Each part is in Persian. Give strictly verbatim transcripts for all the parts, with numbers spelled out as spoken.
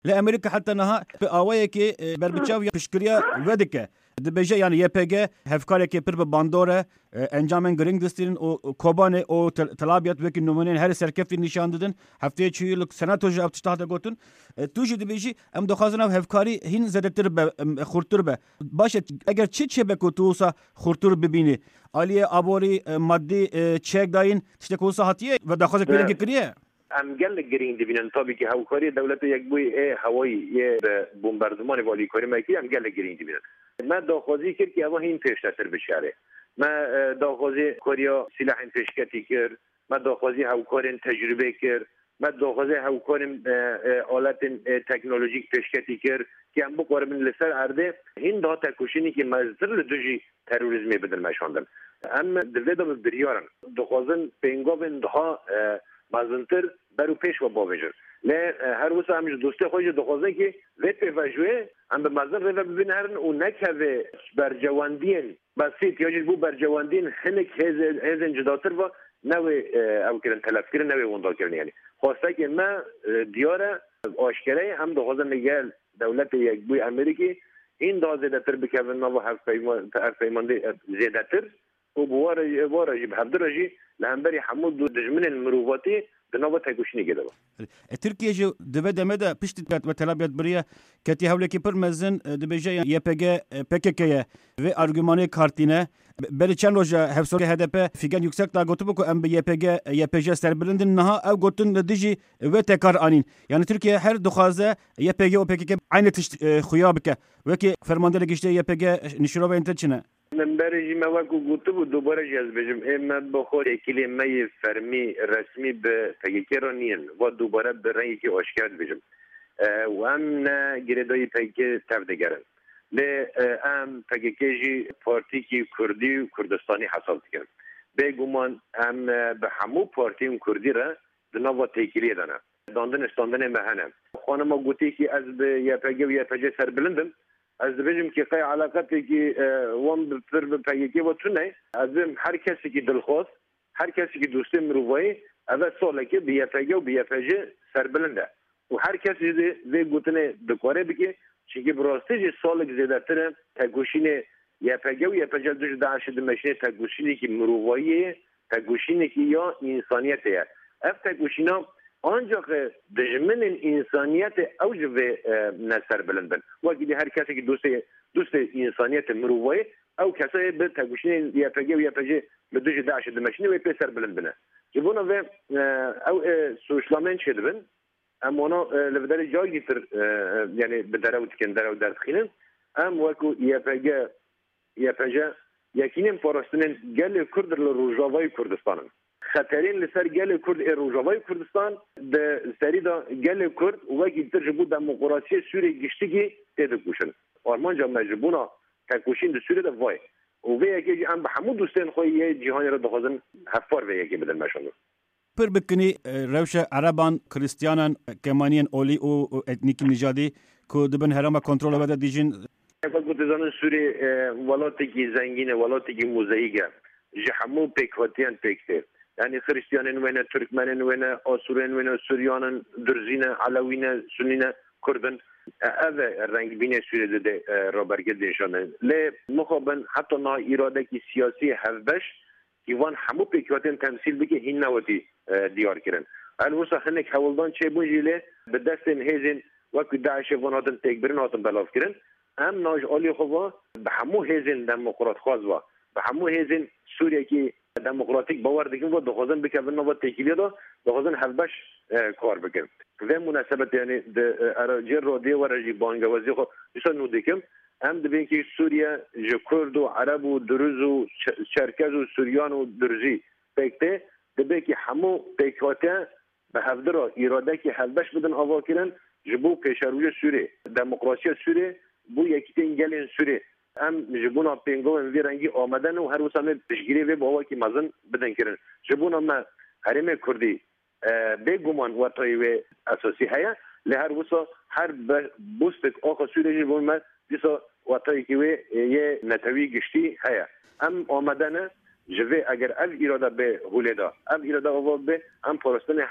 لأمريكا حتى نها بآوية كي بربتشاو بشكريا ودكة دبجة يعني يبقى هفكاري كي برب باندورة انجامن گرینگ دستین او کوبانه او طلبیات وکی نمونین هر سرکفتی نشان دادن هفته چهیلک سناتوج ابتشتاده گوتن توجی دبیجی ام دخوازن او هفکاری هین زدتر به خورتر به باشه اگر چه چه بکو توسا خورتر ببینی علی ابوری مادی چک داین تشته کوسا هاتیه و دخواز پیرنگ کریه ام گل گرینگ دبینن تابی که هوکاری دولت یک بوی هوایی یه بمباردمان والی کاری مکی ام گل گرینگ دبینن ما دخوازی کرد که اما هین پیشتر بشاره ما داخوازی کوریا سلاح پیشکتی کرد ما داخوازی هاوکارن تجربه کرد ما داخوازی هاوکارن آلات تکنولوژیک پیشکتی کرد که هم بقواره من لسر عرده هین دا تکوشینی که مزدر لدوجی تروریزمی بدل مشاندن هم دویدا ببریارن داخوازن پینگاوین دها مزنتر برو پیش و باویجر نه هر وسا همش دوسته خودش دخوازن که وی پیوژوه هم به مزن رو ببینن و نکوه برجواندین بسیط یا جز بو برجواندین هنک هزن جداتر و نوی او کرن تلف کرن نوی وندال کرن یعنی خواسته که ما دیاره آشکره هم دخوازن نگل دولت یک بوی امریکی این دا زیدتر بکوه نو هف پیمانده زیدتر و بواره بواره جی بحبدر جی لهمبری حمود دو دجمن المروواتی بنابه تکوشنی گده با ترکیه جو دبه دمه ده پشت و طلبیت بریه کتی هولی که پر مزن دبه جه یه پگه پککه و ارگومانی کارتینه بری چند روز هفسوری هدف فیگن yüksek da gotu bu em Y P G Y P G serbilindin naha ev gotun diji ve tekrar anin yani Türkiye her duhaze Y P G O P K aynı tiş xuya bike ve ki fermandele geçti Y P G nişrova interçine من برای موقع گوته بود دوباره جذبیم امت بخور اکیلی می فرمی رسمی به پگیکرانیم و دوباره به رنگی که آشکار بجم و هم نه گردای پگی تفدگرن ل ام پگیکجی پارتی کی کردی و کردستانی حساب کرد بگومان هم به همو پارتیم کردی را دنوا تکیلی دانه داندن استاندن مهنه خانم گوتی که از به یا پگی و یا پگی سر بلندم از بجم که قای علاقتی که وام بفر بپیکی و تونه از هر کسی که دلخواست هر کسی که دوستی مروایی اول ساله که بیا پیگه و بیا پیجه سربلنده و هر کسی زی گوتنه دکاره بگه چیکه براسته جی سالک زیده تره تگوشینه یا پیگه و یا پیجه دوش دعش دمشنه تگوشینه که مروایی تگوشینه که یا انسانیته اف تگوشینه ancak dejmenin insaniyete avcı ve neser bilindin. Vakti her kese ki dostu dostu insaniyete müruvayı ev kese bir tekuşini yapacak ve yapacak ve dostu daş edilmesini ve peser bilindin. Cibuna ve ev sosyalamen çedibin. Ama ona levderi cay getir yani bedaravut kendarav dertkhinin. Am vaku yapacak yapacak yakinin parastının gel Kürderler Rojavayı Kürdistan'ın. خطرین لسر گل کرد روجاوای کردستان به سریدا گل کرد و کی ترجبو دموکراسی سوریه گشتگی تد کوشن آرمانجا مجبونا تکوشین سوریه د وای و به یکی ام به همو دوستان خو یه جهانی را دخوازن حفار به یکی بدل مشون پر بکنی روش عربان کریستیانان کمانین اولی او اتنیک نژادی کو دبن هرما کنترل بده دیجین گفتزان سوریه ولاتی کی زنگینه ولاتی کی موزاییکه جهمو پیکواتیان پیکته yani Hristiyanın ve Türkmenin ve Asur'un ve Suryanın Dürzine, Alavine, Sünnine, Kurdun ev rengi bine sürede de raberge değişanın. Le muhaben hatta na iradeki siyasi hevbeş kivan hamu pekvaten temsil bike hinnavati diyar kiren. El vusa henek havaldan çebunjile be destin hezin vakti Daesh vanatın tekbirin atın belaf kiren. Em naj ali xova be hamu hezin demokrat khazva be hamu hezin Suriye ki دموکراتیک باور دیگه و دخوازن بکنن و تکیلی دا دخوازن هفبش کار بکن و مناسبت یعنی اراجی رادیو و راجی بانگوازی خو بیشتر نودیکم هم دبین که سوریه جکرد و عرب و دروز و چرکز و سوریان و درزی بکته دبین که همو پیکاته به هفدر ایراده که هفبش بدن آوا کرن جبو پیشروی سوریه دموکراسی سوریه بو یکی تنگلین سوریه ام جبونا پینگو و رنگی آمدن و هر وسامه پیشگیری و باوا کی مازن بدن کردن جبونا ما حریم کردی به گمان و تایو اساسی هیا له هر وسا هر بوستک آخر سوریه جبون ما دیسا و تایی کی و یه نتوی گشتی هیا ام آمدن جوه اگر ال اراده به هولیدا ام اراده آوا به ام پرستن هر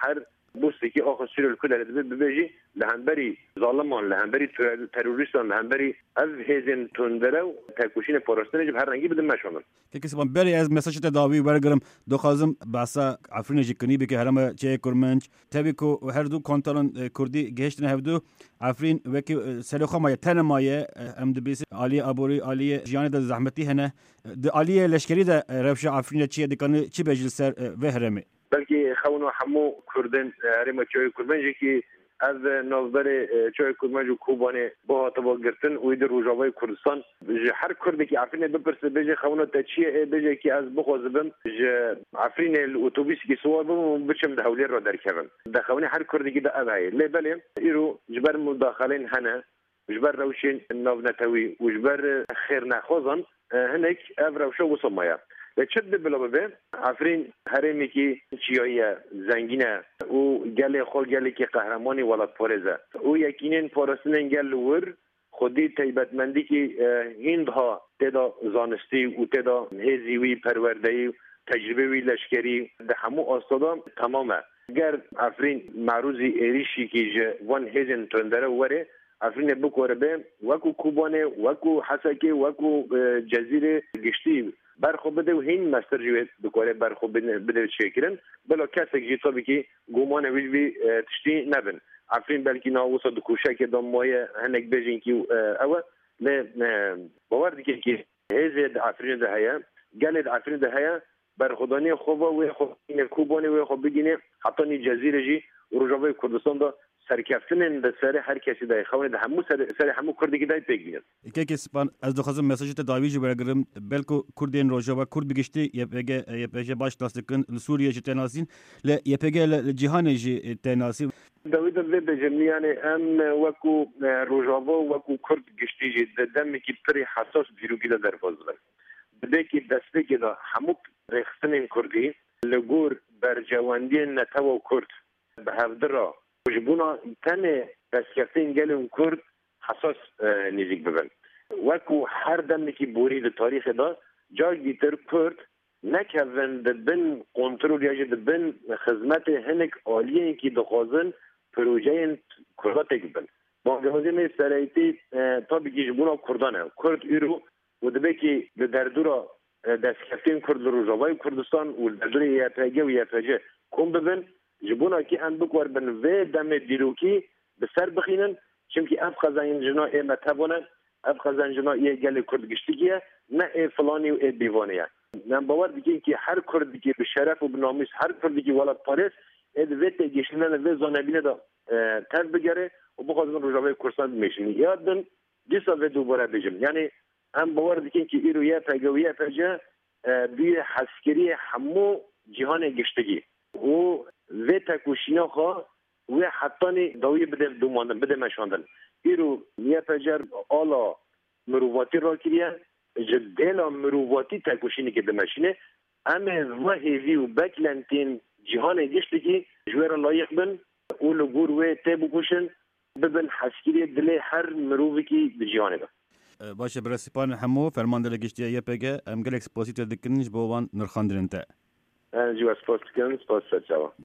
بوستی آخر سیل کل دبی ببیجی لهنبری ظالمان لهنبری تروریستان لهنبری از هزین تندره و تکوشین پاراستان جب هر رنگی بدم مشامن که کسی من بری از مساج تداوی برگرم دو خازم باسا عفرین جکنی بی که هرم چه کرمنج تبی کو هر دو کنترل کردی گهشتن هفدو عفرین وکی سلخا مایه تن مایه ام دبیس علی ابوری علی جیان د زحمتی هنه د علی لشکری د رفش عفرین چی دکان چی بجل سر و هرمه بلکه خونو همو کردن هرم چای کرمنج کی از نظر چای کرمنج و کوبانه با تبا گرتن و در روجاوای کردستان هر کردی که عفرین بپرسه بجه خونو تچیه بجه که از بخوازبم عفرین الاتوبیس که سوار بم بچم ده حولی را درکبم ده خونی هر کردی که ده ابهی لی بله ایرو جبر مداخلین هنه جبر روشین ناونتوی و جبر خیر نخوازن هنک او روشا و سمایا چد بلا به عفرین هرمی که چیایی زنگینه او گل خو گلی که قهرمانی ولات پارزه او یکینن پارستن گل ور خودی تیبتمندی که هندها تدا زانستی و تدا هزیوی پروردهی تجربه وی لشکری ده همو آستادا تمامه گر عفرین معروضی ایریشی که وان هزین تندره وره عفرین بکوره به وکو کوبانه وکو حسکه وکو جزیره گشتی برخو بده و هین مستر جوید بکاره برخو بده چه کرن بلا کسی که طبی که گمان ویل بی تشتی نبن عفرین بلکی ناوسا دکوشه که دام مایه هنک بجین که اوه لی باور دیگه که هزید عفرین ده هیا گلد عفرین ده هیا برخودانی خوبا و خوب کوبانی و خوب بگینه حتی نی جزیره جی و رجاوی کردستان دا سرکفتن در سر هر کسی دای خوانه ده همو سر سر همو کردی که دای بگیرن. که کسی پان از دو خازم مساج تداویج برگرم بلکو کردین روجا و کرد بگشتی یه پگه یه پگه باش داستکن سوریه چه تناسین ل یه پگه جهان جی تناسی. داوید به بجمیان ام وکو روجاوا وکو کرد گشتی جی دمی کی پری حساس بیروگی دا در فازبن. بده کی دسته کی دا همو رخصن کردی لگور برجواندی نتوا کرد به هفدرا وجبونا تنه دستکفتین گلون کرد حساس نزیک ببن وکو هر دم که بوری ده تاریخ دا جای دیتر کرد نکوند بن کنترول یا جد بن خدمت هنک عالیه که دخوازن پروژه کردات بن با جهازی سرایتی تا بگی جبونا کردانه کرد ایرو و دبه که در دورا دستکفتین کرد روجاوای کردستان و در دور یپگه و یپجه کن ببن جبونا که ام بکور بن و دم دیروکی به سر بخینن چونکه اف خزان جنا ای متبونه اف خزان جنا ای گل کرد گشتیه نه ای فلانی و ای دیوانیه من باور دیگه که هر کردی که به شرف و به ناموس هر کردی که ولات پاریس اد وته گشنن و زانبینه دا تر بگره و بخواد روجاوی کردستان میشنی یادن دیسا و دوباره بجم یعنی ام باور دیگه که ایرو یا پگویه پجه بی حسکری همو جهان گشتگی و و تکوشینا خوا و حتی داوی بده دوماندن بده مشاندن ایرو یه پجر آلا مروواتی را کریه جدیلا مروواتی تکوشینی که دمشینه اما و هیوی و بکلنتین جهان گشتی که جویر لایق بن و لگور و تیبو کشن ببن حسکری دل هر مرووی که به جهانه ده باشه برسیپان همو فرمانده گشتی یه پگه ام گل اکسپوزیت دکنیش با وان نرخاندرین تا جو اسپاس کن سپاس جواب